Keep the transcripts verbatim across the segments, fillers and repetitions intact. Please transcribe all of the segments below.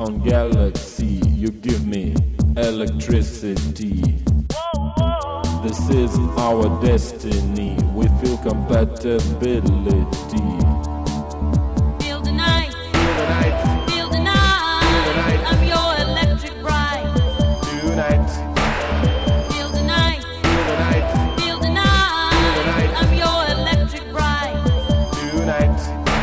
on galaxy. You give me electricity. This is our destiny. We feel compatibility. Feel the night. Feel the night. Feel the night. Feel the night. I'm your electric bride. Tonight. Feel the night. Feel the night. Feel the night. Feel the night. I'm your electric bride. Tonight.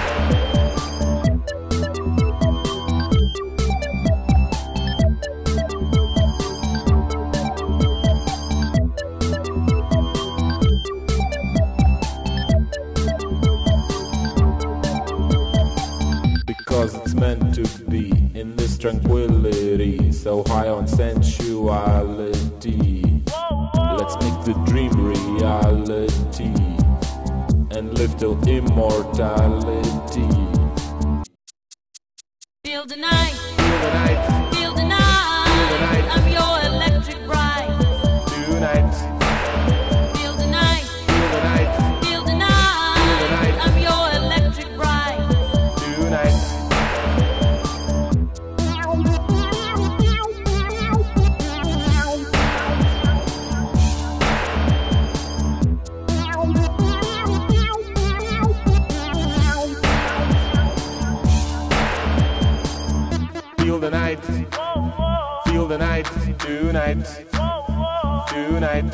Because it's meant to be in this tranquility, so high on sensuality. Let's make the dream reality and live till immortality. Feel the night. Feel the night. Feel the night. Feel the night. I'm your electric bride. Tonight. Feel the night. Feel the night. Feel the night. Feel the night. I'm your electric bride. Tonight. Feel the night, feel the night, tonight, tonight.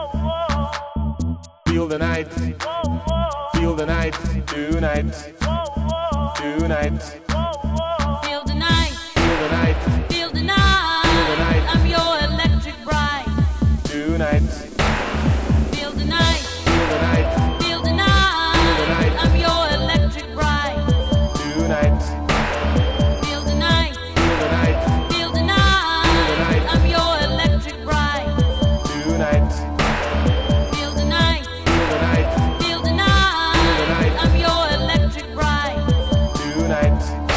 Feel the night, feel the night, tonight, tonight. Feel the night. Feel the night, Feel the night. Feel the night. I'm your electric bride. tonight. Feel the night. Feel the night, Feel the night. Feel the night. I'm your electric bride. tonight. Feel the night. Feel the night, Feel the night. Feel the night. I'm your electric bride. tonight. Feel the night. Feel the night, Feel the night. Feel the night. I'm your electric bride. tonight.